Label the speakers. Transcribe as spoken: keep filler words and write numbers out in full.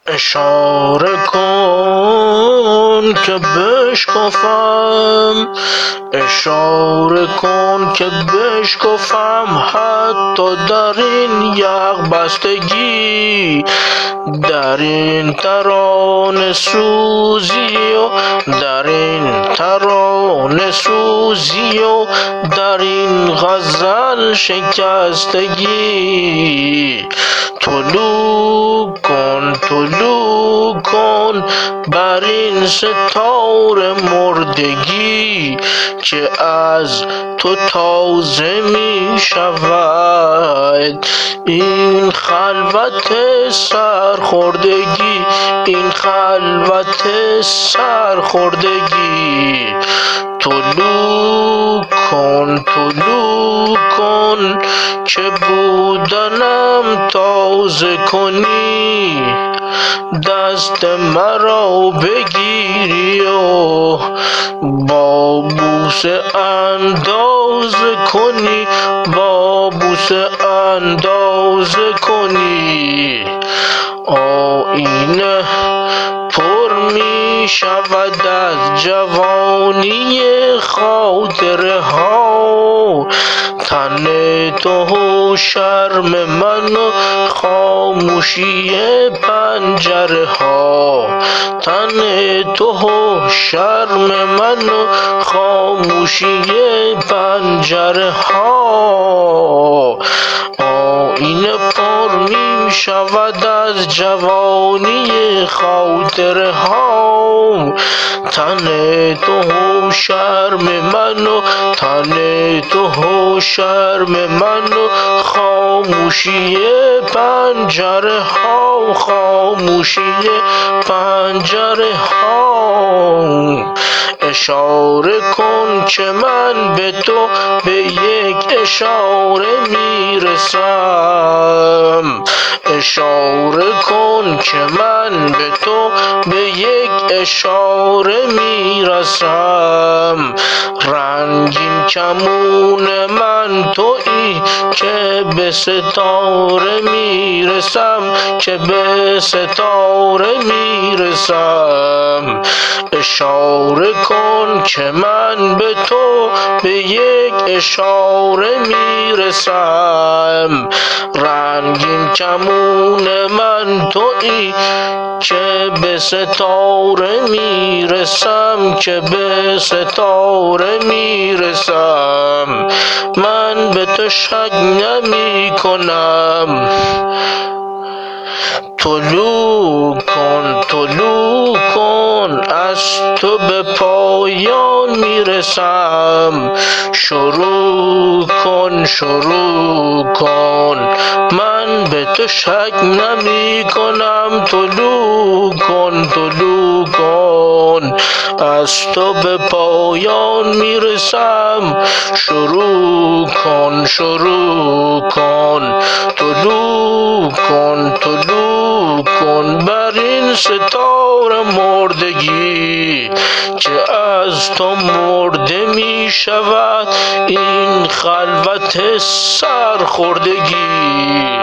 Speaker 1: اشاره کن که بشکفم، اشاره کن که بشکفم، حتی در این یخ بستگی، در این ترانه سوزی و در این ترانه سوزی و در این غزل شکستگی. طلوع کن طلوع کن بر این ستاره مردگی، که از تو تازه می شود این خلوت سرخوردگی، این خلوت سرخوردگی. طلوع کن طلوع کن که بودنم تازه کنی، دست مرا بگیری و با بوسه اندازه کنی، با بوسه اندازه کنی. آینه پر می شود از جوانی خاطره ها، تن تو و شرم من و خاموشی پنجره ها، تن تو و شرم من و خاموشی پنجره ها. آینه پر می شود از جوانی خاطره ها، تن تو و شرم من و تن تو و شرم من و خاموشی پنجره ها، خاموشی پنجره ها. اشاره کن که من به تو به یک اشاره میرسم، اشاره کن که من به تو به یک اشاره میرسم. رنگین کمون من تویی که به ستاره میرسم، که به ستاره میرسم. اشاره کن که من به تو به یک اشاره میرسم. رنگین کمون من تویی که به ستاره میرسم، که به ستاره میرسم. من به تو شک نمی کنم. طلوع کن طلوع کن از تو به پایان میرسم، شروع کن شروع کن من به تو شک نمی کنم. طلوع کن طلوع کن از تو به پایان میرسم، شروع کن شروع کن طلوع کن طلوع کن بر این ستاره مردگی، که از تو مرده می شود این خلوت سرخوردگی.